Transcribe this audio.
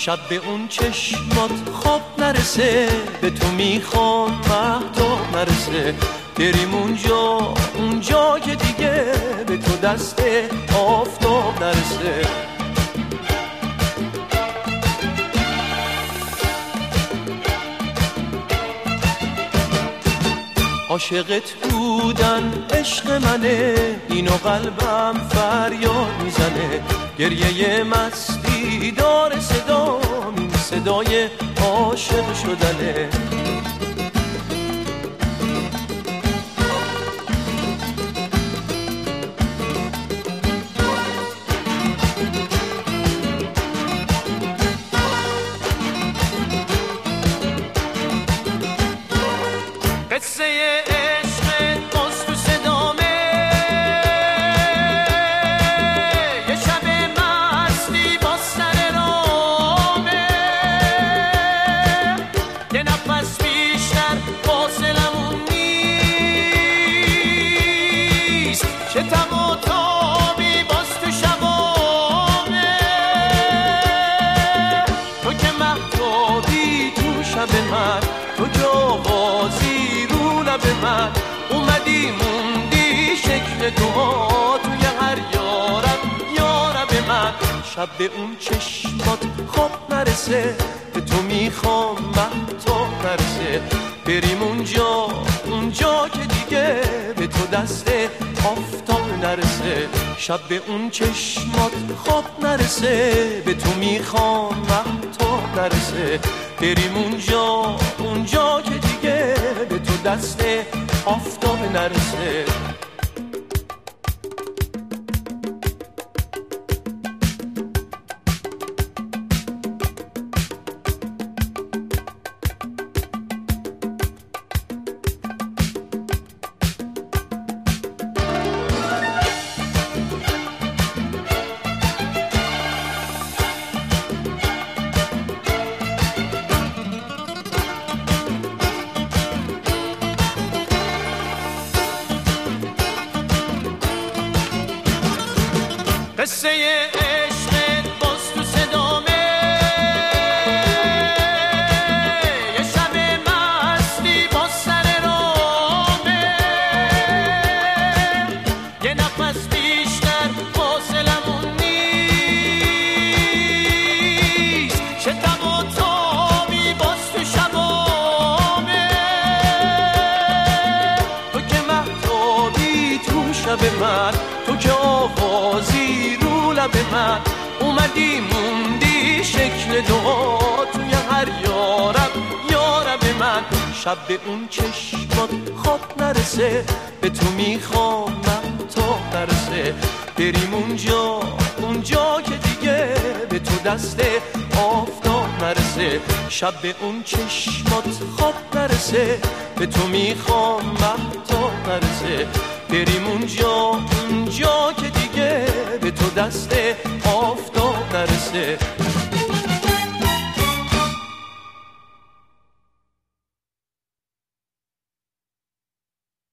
شب به اون چشمات خواب نرسه، به تو میخوام مهتاب نرسه. بریم اونجا که دیگه به تو دست آفتاب نرسه. عاشقت بودن عشق منه، اینو قلبم فریاد میزنه. گریه مستی داره صدا، این صدای عاشق شدنه. قصه عشق باز تو صدامه، یه شب مستی با سر رامه. یه نفس بیشتر فاصلمون نیست، چه تم و تابی باز تو شبامه. تو که مهتابی تو شب من، تو که آوازی به من اومدی موندی شکل دعا توی هر یارب من. شب به اون چشمات خواب نرسه، به تو میخوام مهتاب نرسه. بریم اونجا که دیگه به تو دست آفتاب نرسه. شب به اون چشمات خواب نرسه، به تو میخوام مهتاب نرسه. بریم اونجا که دیگه به تو دست آفتاب نرسه. قصه عشق باز تو صدامه، یه شب مستی با سر رامه. یه نفس بیشتر فاصلمون نیست، چه تب و تابی باز تو شبامه. تو که مهتابی تو شب من، تو که آوازی لب من اومدی موندی شکل دعا توی هر یارب من. شب به اون چشمات خواب نرسه، به تو میخوام مهتاب نرسه. بریم اونجا که دیگه به تو دست آفتاب نرسه. شب به اون چشمات خواب نرسه، به تو میخوام مهتاب نرسه. بریم اونجا که دیگه به تو دست آفتاب نرسه.